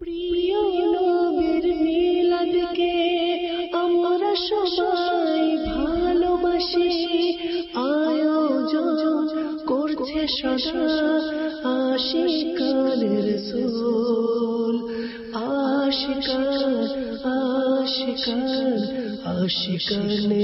প্রিয় নবীর মিলাদকে আমরা সবাই ভালোবাসি, আয়োজন করছে সদা আশিকানে রাসূল, আশিকানে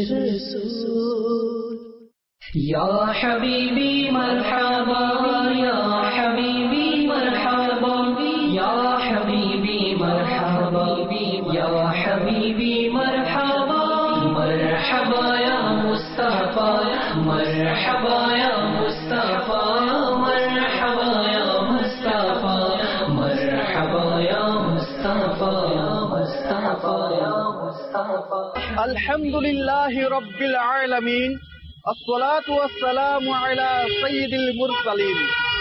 রাসূল। ইয়া হাবিবি মারহাবা, ইয়া হাবিবি মারহাবা, ইয়া হাবিবি মারহাবা, ইয়া হাবিবি মারহাবা, মারহাবা ইয়া মুস্তাফা, মারহাবা ইয়া মুস্তাফা, মারহাবা ইয়া মুস্তাফা, মারহাবা ইয়া মুস্তাফা, মুস্তাফা ইয়া মুস্তাফা। আলহামদুলিল্লাহি রাব্বিল আলামিন, الصلاة والسلام على سيد المرسلين،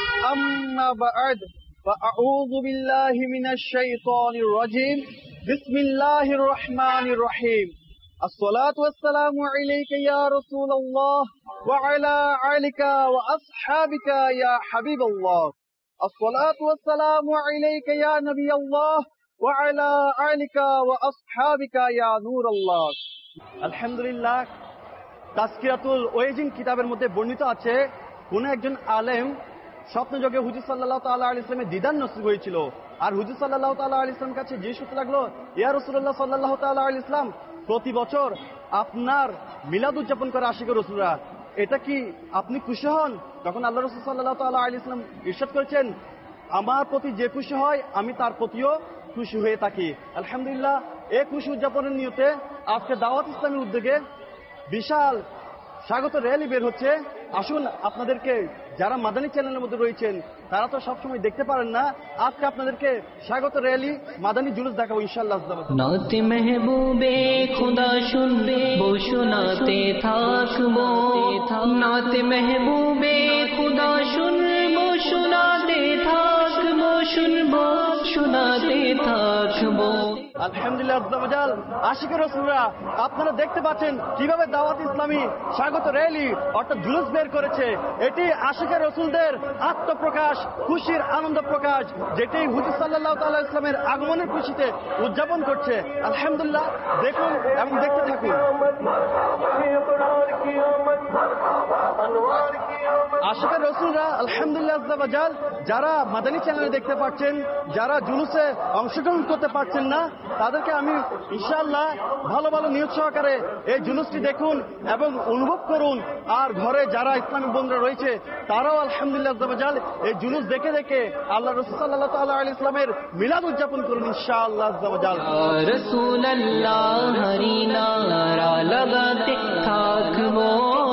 أما بعد فأعوذ بالله من الشيطان الرجيم، بسم الله الرحمن الرحيم. الصلاة والسلام عليك يا رسول الله وعلى آلك وأصحابك يا حبيب الله. الصلاة والسلام عليك يا نبي الله وعلى آلك وأصحابك يا نور الله. الحمد لله. তাজকিরাতুল ওয়াজিন কিতাবের মধ্যে বর্ণিত আছে, কোন একজন আলেম স্বপ্নযোগে হুজুর সাল্লাল্লাহু তাআলা আলাইহি ওয়াসাল্লামের দিদার নসিব হয়েছিল। আর হুজুর সাল্লাল্লাহু তাআলা আলাইহি ওয়াসাল্লামের কাছে জিজ্ঞেস করতে লাগলো, ইয়া রাসূলুল্লাহ সাল্লাল্লাহু তাআলা আলাইহি ওয়াসাল্লাম, প্রতি বছর আপনার মিলাদ উদযাপন করে আশিক রাসূলরা, এটা কি আপনি খুশি হন? তখন আল্লাহ রাসূল সাল্লাল্লাহু তাআলা আলাইহি ওয়াসাল্লাম ইরশাদ করেছেন, আমার প্রতি যে খুশি হয় আমি তার প্রতিও খুশি হয়ে থাকি। আলহামদুলিল্লাহ, এই খুশি উদযাপনের নিয়তে আজকে দাওয়াত ইসলামের উদ্যোগে বিশাল স্বাগত র্যালি বের হচ্ছে। আসুন আপনাদেরকে, যারা মাদানী চ্যানেলের মধ্যে রয়েছেন তারা তো সবসময় দেখতে পারেন না, আজকে আপনাদেরকে স্বাগত র্যালি মাদানী জুলুস দেখাবো ইনশাআল্লাহ। নাতে মেহবুবে খুদা শুনবে বো শোনাতে থাকবো, নাতে মেহবুবে খুদা শুনবো শোনাতে থাকবো, শুনবো শোনাতে থাকবো। আলহামদুলিল্লাহ আজ্জাওয়াজাল, আশিক রাসূলরা আপনারা দেখতে পাচ্ছেন কিভাবে দাওয়াত ইসলামী স্বাগত র্যালি অর্থাৎ জুলুস বের করেছে। এটি আশিক রাসূলদের আত্মপ্রকাশ, খুশির আনন্দ প্রকাশ, যেটি হুজুর সাল্লাল্লাহু তাআলা ইসলামের আগমনের খুশিতে উদযাপন করছে। আলহামদুলিল্লাহ, দেখুন এবং দেখতে থাকুন। আশিক রাসূলরা আলহামদুলিল্লাহ আজ্জাওয়াজাল, যারা মাদানী চ্যানেলে দেখতে পাচ্ছেন, যারা জুলুসে অংশগ্রহণ করতে পারছেন না, তাদেরকে আমি ইনশাআল্লাহ ভালো ভালো নিয়ত সহকারে এই জুলুসটি দেখুন এবং অনুভব করুন। আর ঘরে যারা ইসলামিক বন্ধুরা রয়েছে তারাও আলহামদুলিল্লাহ আজ্জাওয়াজাল এই জুলুস দেখে দেখে আল্লাহ রাসূল সাল্লাল্লাহু তাআলা আলাইহি ইসলামের মিলাদ উদযাপন করুন ইনশাআল্লাহ আজ্জাওয়াজাল। ইয়া রাসূলুল্লাহ হরি নারা লাগাতে থাকবো,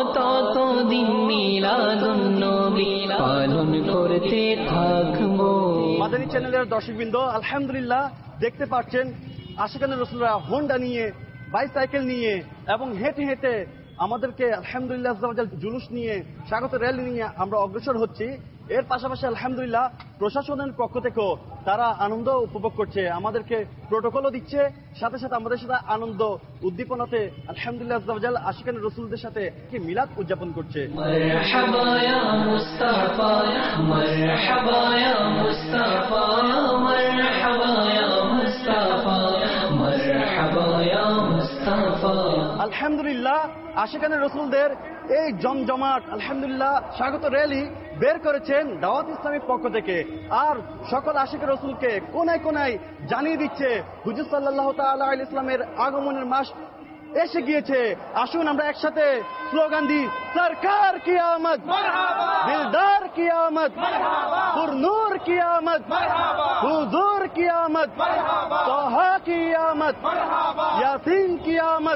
ততদিন মিলাদুন নবী পালন করতে থাকবো। মাদানী চ্যানেলের দর্শকবৃন্দ, আলহামদুলিল্লাহ দেখতে পাচ্ছেন আশিকানে রাসূলরা হোন্ডা নিয়ে, বাইসাইকেল নিয়ে এবং হেঁটে হেঁটে আমাদেরকে আলহামদুলিল্লাহ জুলুস নিয়ে, স্বাগত র্যালি নিয়ে আমরা অগ্রসর হচ্ছি। এর পাশাপাশি আলহামদুলিল্লাহ প্রশাসনের পক্ষ থেকেও তারা আনন্দ উপভোগ করছে, আমাদেরকে প্রোটোকলও দিচ্ছে, সাথে সাথে আমাদের সাথে আনন্দ উদ্দীপনাতে আলহামদুলিল্লাহ আশিকানে রাসূলদের সাথে মিলাদ উদযাপন করছে। মারহাবা ইয়া মুস্তাফা, মারহাবা ইয়া মুস্তাফা, মারহাবা ইয়া মুস্তাফা, মারহাবা ইয়া মুস্তাফা। আলহামদুলিল্লাহ, আশিকানে রাসূলদের এই জমজমাট আলহামদুলিল্লাহ স্বাগত র্যালি বের করেছেন দাওয়াত ইসলামের পক্ষ থেকে। আর সকল আশিক রাসূলকে কোনায় কোনায় জানিয়ে দিচ্ছে হুজুর সাল্লাল্লাহু তাআলা আলাইহি ইসলামের আগমনের মাস এসে গিয়েছে। আসুন আমরা একসাথে স্লোগান দিই, সরকার কি আমদ, দিলদার কি আমদ, পুরনূর কি আমদ, হুজুর কি আমদ, তোহা কি আমদ, ইয়াসিন কি আমদ,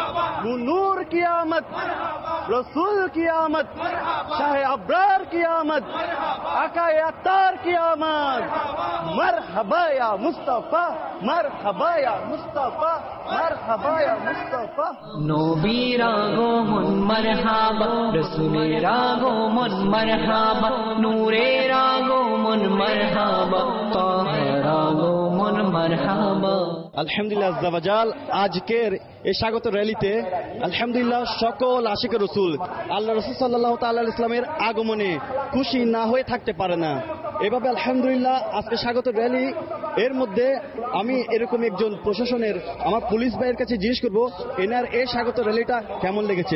নূর কি আমদ, রসুল কি আমদ, শাহে আবরার কি আমদ, আকায়ে আত্তার কি আমদ। মারহাবা ইয়া মুস্তাফা, মারহাবা ইয়া মুস্তাফা, মারহাবা ইয়া মুস্তাফা। নবীর আগমন মারহাবা, রাসূলের আগমন মারহাবা, নূরের আগমন মারহাবা, তাহার আগমন মারহাবা। আলহামদুলিল্লাহ আজ্জাওয়াজাল, আজকের এই স্বাগত র্যালিতে আলহামদুলিল্লাহ সকল আশিক রাসূল আল্লাহ রাসূল সাল্লাল্লাহু তাআলা আলাইহি ইসলামের আগমনে খুশি না হয়ে থাকতে পারে না। এভাবে আলহামদুলিল্লাহ আজকে স্বাগত র্যালি এর মধ্যে আমি এরকম একজন প্রশাসনের আমার পুলিশ ভাইয়ের কাছে জিজ্ঞেস করবো এনার এই স্বাগত র্যালিটা কেমন লেগেছে।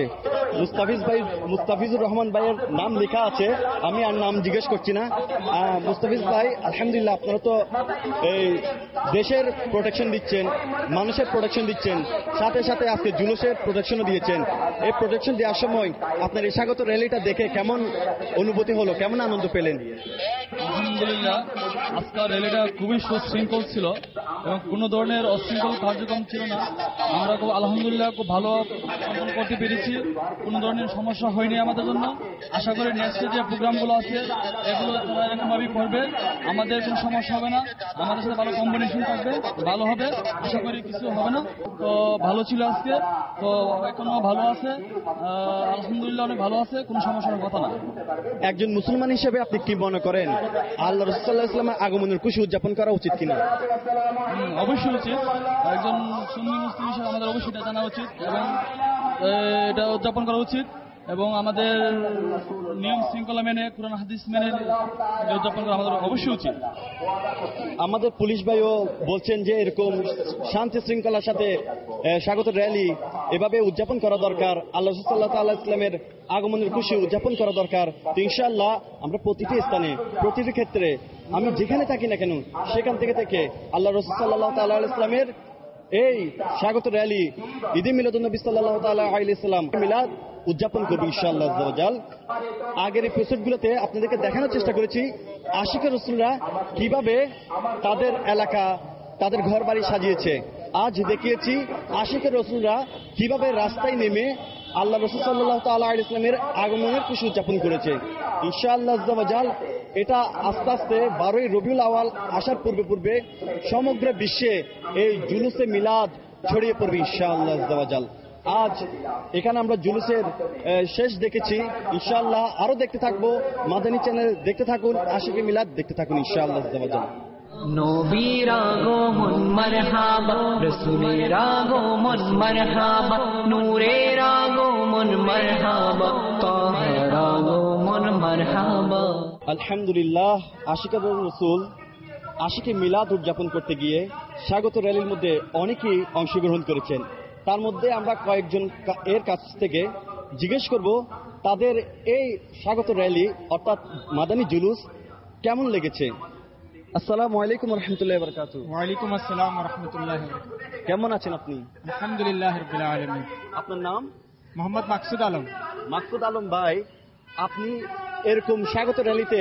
মুস্তাফিজুর রহমান ভাইয়ের নাম লেখা আছে, আমি আর নাম জিজ্ঞেস করছি না। মুস্তাফিজ ভাই, আলহামদুলিল্লাহ আপনারা তো এই দেশের প্রোটেকশন দিচ্ছেন, মানুষের প্রোটেকশন দিচ্ছেন, সাথে সাথে আজকে জুলুসের প্রোটেকশনও দিয়েছেন। এই প্রোটেকশন দেওয়ার সময় আপনার এই স্বাগত র্যালিটা দেখে কেমন অনুভূতি হলো, কেমন আনন্দ পেলেন? আলহামদুলিল্লাহ, আজকের র্যালিটা খুবই সুশৃঙ্খল ছিল এবং কোনো ধরনের অশৃঙ্খল কার্যক্রম ছিল না। আমরা খুব আলহামদুলিল্লাহ খুব ভালো সম্পন্ন করতে পেরেছি, কোনো ধরনের সমস্যা হয়নি আমাদের জন্য। আশা করি নেক্সট যে প্রোগ্রামগুলো আছে এগুলো তারা এরকমভাবেই করবে, আমাদের কোনো সমস্যা হবে না, আমাদের সাথে ভালো কম্বিনেশন থাকবে, ভালো হবে, আশা করি কিছু হবে না। তো ভালো ছিল আজকে, তো এখনো ভালো আছে, আলহামদুলিল্লাহ অনেক ভালো আছে, কোনো সমস্যার কথা না। একজন মুসলমান হিসেবে আপনি কি মনে করেন, আল্লাহ রাসূল সাল্লাল্লাহু আলাইহি ওয়াসাল্লামের আগমনের খুশি উদযাপন করা উচিত কিনা? অবশ্যই উচিত, একজন সুন্নি মুসলিম হিসেবে আমাদের অবশ্যই এটা জানা উচিত এবং এটা উদযাপন করা উচিত এবং আমাদের নিয়ম শৃঙ্খলা মেনে, কুরআন হাদিস মেনে উদযাপন করা আমাদের অবশ্যই উচিত। আমাদের পুলিশ ভাইও বলছেন যে এরকম শান্তি শৃঙ্খলার সাথে স্বাগত র্যালি এভাবে উদযাপন করা দরকার, আল্লাহ রাসূল সাল্লাল্লাহু আলাইহি ওয়াসাল্লামের আগমনের খুশি উদযাপন করা দরকার। তো ইনশাআল্লাহ আমরা প্রতিটি স্থানে, প্রতিটি ক্ষেত্রে, আমি যেখানে থাকি না কেন সেখান থেকে আল্লাহ রাসূল সাল্লাল্লাহু আলাইহি ওয়াসাল্লামের এই স্বাগত র্যালি ঈদে মিলাদুন্নবী সাল্লাল্লাহু আলাইহি ওয়াসাল্লাম মিলাদ উদযাপন করবো ইনশাআল্লাহ আজ্জা ওয়া জাল। আগের এপিসোডগুলোতে আপনাদেরকে দেখানোর চেষ্টা করেছি আশিকের রাসূলরা কিভাবে তাদের এলাকা, তাদের ঘর বাড়ি সাজিয়েছে। আজ দেখিয়েছি আশিকের রাসূলরা কিভাবে রাস্তায় নেমে আল্লাহ রাসূল সাল্লাল্লাহু আলাইহি ওয়াসাল্লামের আগমনের খুশি উদযাপন করেছে ইনশাআল্লাহ আজ্জা ওয়া জাল। এটা আস্তে আস্তে 12ই রবিউল আউয়াল আসার পূর্বে সমগ্র বিশ্বে এই জুলুসে মিলাদ ছড়িয়ে পড়বে ইনশাআল্লাহ আজ্জা ওয়া জাল। আজ এখানে আমরা জুলুসের শেষ দেখেছি, ইনশাআল্লাহ আরো দেখতে থাকবো। মাদানী চ্যানেল দেখতে থাকুন, আশিকে মিলাদ দেখতে থাকুন ইনশাআল্লাহ আজ্জা ওয়া জাল। নবীর আগমন মারহাবা, রাসূলের আগমন মারহাবা, নূরের আগমন মারহাবা, তাহার আগমন মারহাবা। আলহামদুলিল্লাহ, আশিকে রাসূল আশিকে মিলাদ উদযাপন করতে গিয়ে স্বাগত র্যালির মধ্যে অনেকেই অংশগ্রহণ করেছেন। তার মধ্যে আমরা কয়েকজন এর কাছ থেকে জিজ্ঞেস করব তাদের এই স্বাগত র্যালি অর্থাৎ মাদানী জুলুস কেমন লেগেছে। আসসালামু আলাইকুম ওয়া রাহমাতুল্লাহি ওয়া বারাকাতুহু। ওয়ালাইকুম আসসালাম ওয়া রাহমাতুল্লাহি ওয়া বারাকাতুহু। কেমন আছেন আপনি? আলহামদুলিল্লাহ রাব্বিল আলামিন। আপনার নাম? মোহাম্মদ মাকসুদ আলম। মাকসুদ আলম ভাই, আপনি এরকম স্বাগত র্যালিতে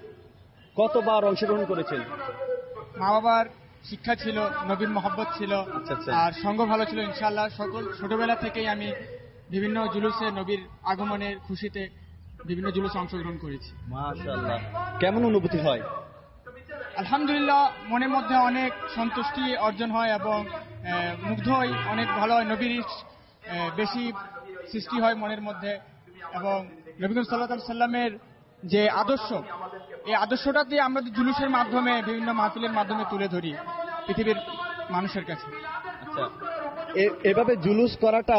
কতবার অংশগ্রহণ করেছেন? মা বাবার শিক্ষা ছিল, নবীর মহব্বত ছিল, আর সঙ্গ ভালো ছিল ইনশাআল্লাহ। ছোটবেলা থেকেই আমি বিভিন্ন জুলুসে, নবীর আগমনের খুশিতে বিভিন্ন জুলুসে অংশগ্রহণ করেছি। মাশাআল্লাহ, কেমন অনুভূতি হয়? আলহামদুলিল্লাহ, মনের মধ্যে অনেক সন্তুষ্টি অর্জন হয় এবং মুগ্ধ হই, অনেক ভালো হয়, নবীর বেশি সৃষ্টি হয় মনের মধ্যে এবং নবী সাল্লাল্লাহু আলাইহি সাল্লামের যে আদর্শ, এই আদর্শটা দিয়ে আমরা জুলুসের মাধ্যমে, বিভিন্ন মাহফিলের মাধ্যমে তুলে ধরি পৃথিবীর মানুষের কাছে। আচ্ছা, এভাবে জুলুস করাটা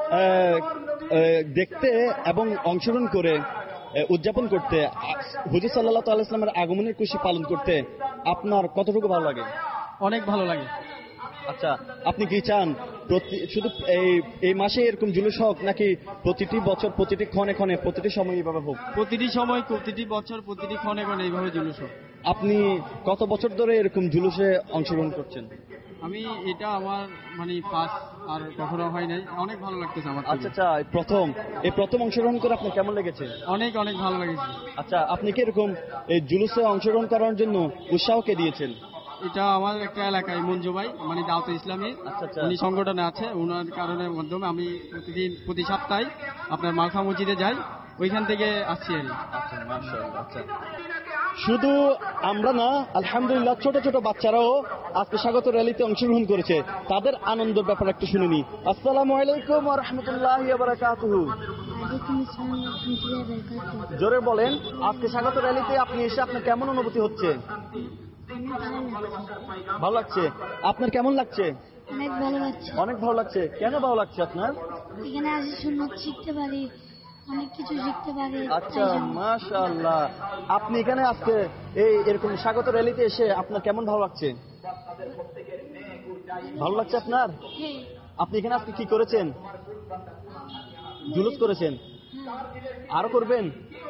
দেখতে এবং অংশগ্রহণ করে উদযাপন করতে, হুজুর সাল্লাল্লাহু আলাইহি ওয়াসাল্লামের আগমনের খুশি পালন করতে আপনার কতটুকু ভালো লাগে? অনেক ভালো লাগে। আচ্ছা, আপনি কি চান শুধু এই মাসে এরকম জুলুস হোক, নাকি প্রতিটি বছর, প্রতিটি ক্ষণে ক্ষণে, প্রতিটি সময় এইভাবে হোক? প্রতিটি সময়, প্রতিটি বছর, প্রতিটি ক্ষণে ক্ষণে এইভাবে জুলুস হোক। আপনি কত বছর ধরে এরকম জুলুসে অংশগ্রহণ করছেন? আমি এটা আমার ফার্স্ট, আর কখনো হয় নাই। অনেক ভালো লাগতেছে আমার। আচ্ছা, প্রথম অংশগ্রহণ করে আপনার কেমন লেগেছে? অনেক ভালো লেগেছে। আচ্ছা, আপনি কি এরকম এই জুলুসে অংশগ্রহণ করার জন্য উৎসাহ কে দিয়েছেন? এটা আমার একটা এলাকায় মঞ্জু ভাই, দাওয়াতে ইসলামী, উনি সংগঠনে আছে, ওনার কারণের মাধ্যমে আমি প্রতি সপ্তাহে আপনার মালখা মসজিদে যাই, ওইখান থেকে আসছি। আচ্ছা, মাশাআল্লাহ। আচ্ছা, শুধু আমরা না, আলহামদুলিল্লাহ ছোট ছোট বাচ্চারাও আজকে স্বাগত র্যালিতে অংশগ্রহণ করেছে, তাদের আনন্দের ব্যাপার একটু শুনে নি। আসসালামু আলাইকুম ওয়া রাহমাতুল্লাহি ওয়া বারাকাতুহু। জোরে বলেন, আজকে স্বাগত র্যালিতে আপনি এসে আপনার কেমন অনুভূতি হচ্ছে? ভালো লাগছে। আপনার কেমন লাগছে? অনেক ভালো লাগছে। অনেক ভালো লাগছে। কেন ভালো লাগছে আপনার? এখানে আসি সুন্নাত শিখতে পারি, অনেক কিছু শিখতে পারি। আচ্ছা, মাশাআল্লাহ। আপনি এখানে আজকে এরকম স্বাগত র্যালিতে এসে আপনার কেমন ভালো লাগছে? ভালো লাগছে আপনার? হ্যাঁ আপনি এখানে আজকে কি করেছেন? জুলুস করেছেন, আরো করবেন?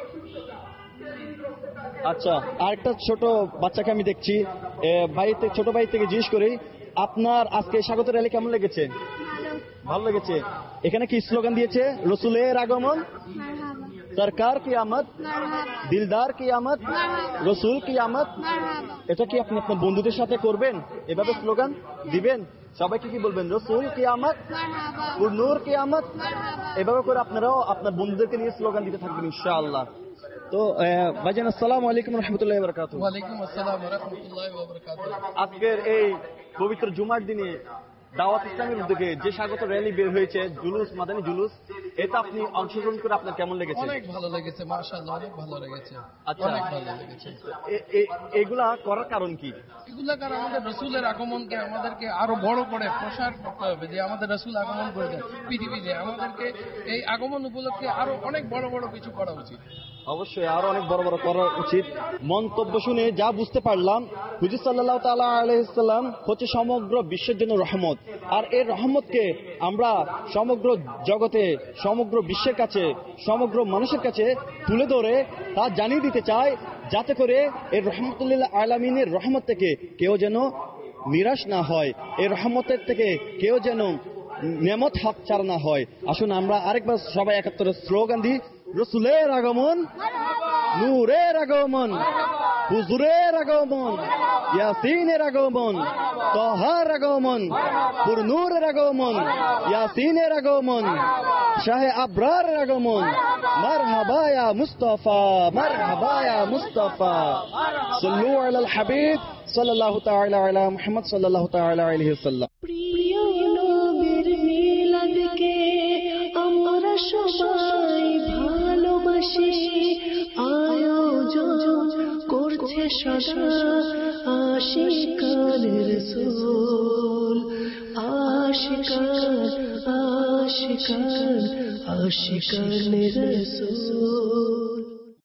আচ্ছা, আরেকটা ছোট বাচ্চাকে আমি দেখছি, ছোট ভাই থেকে জিজ্ঞেস করি, আপনার আজকে স্বাগত র্যালি কেমন লেগেছে? ভালো লেগেছে। এখানে কি স্লোগান দিয়েছে? রসুলের আগমন, সরকার কি আমদ, দিলদার কি আমদ, রসুল কি আমদ। এটা কি আপনি আপনার বন্ধুদের সাথে করবেন? এভাবে স্লোগান দিবেন, সবাইকে কি বলবেন? রসুল কি আমদ, নূর কি আমদ। এভাবে করে আপনারাও আপনার বন্ধুদেরকে নিয়ে স্লোগান দিতে থাকবেন ইনশাআল্লাহ। তো ভাইজান, আসসালামু আলাইকুম রাহমাতুল্লাহি ওয়া বারাকাতুহু। ওয়ালাইকুম আসসালাম ওয়া রাহমাতুল্লাহি ওয়া বারাকাতুহু। আজকের এই পবিত্র জুমার দিনে দাওয়াত ইসলামের উদ্যোগে যে স্বাগত র্যালি বের হয়েছে, জুলুস, মাদানী জুলুস, এটা আপনি অংশগ্রহণ করে আপনার কেমন লেগেছে? অনেক ভালো লেগেছে, মাশাআল্লাহ, অনেক ভালো লেগেছে। আচ্ছা, অনেক ভালো লেগেছে। এগুলা করার কারণ কি? এগুলা কারণ আমাদের রসুলের আগমনকে আমাদেরকে আরো বড় করে প্রসার করতে হবে, যে আমাদের রসুল আগমন করেছেন পৃথিবীতে, আমাদেরকে এই আগমন উপলক্ষে আরো অনেক বড় বড় কিছু করা উচিত। অবশ্যই আরো অনেক বড় বড় করা উচিত। মন্তব্য শুনে যা বুঝতে পারলাম, হুজুর সাল্লাল্লাহু তাআলা আলাইহিস সালাম হচ্ছে সমগ্র বিশ্বের জন্য রহমত, আর এই রহমতকে আমরা সমগ্র জগতে, সমগ্র বিশ্বের কাছে, সমগ্র মানুষের কাছে তুলে ধরে তা জানিয়ে দিতে চাই, যাতে করে এই রহমতুল্লিল আলামিনের রহমত থেকে কেউ যেন নিরাশ না হয়, এই রহমতের থেকে কেউ যেন নেমত হাত ছাড়া না হয়। আসুন আমরা আরেকবার সবাই একাত্তরে স্লোগান দিই, রসুলের আগমন, নূরের আগমন, হুজুরের আগমন, ইয়াসিনের আগমন, তাহার আগমন, পুরনূরের আগমন, ইয়াসিনের আগমন, শাহে আবরারের আগমন। মারহাবা ইয়া মুস্তাফা, মারহাবা ইয়া মুস্তাফা। সাল্লু আলাল হাবিব সাল্লাল্লাহু তাআলা আলা মুহাম্মদ সাল্লাল্লাহু তাআলা আলাইহি ওয়াসাল্লাম। প্রিয় নবীর মিলাদকে আমরা সবাই ভালোবাসি, আয়োজন করছে সদা আশিকান রাসূল, আশিকান আশিকান আশিকান রাসূল।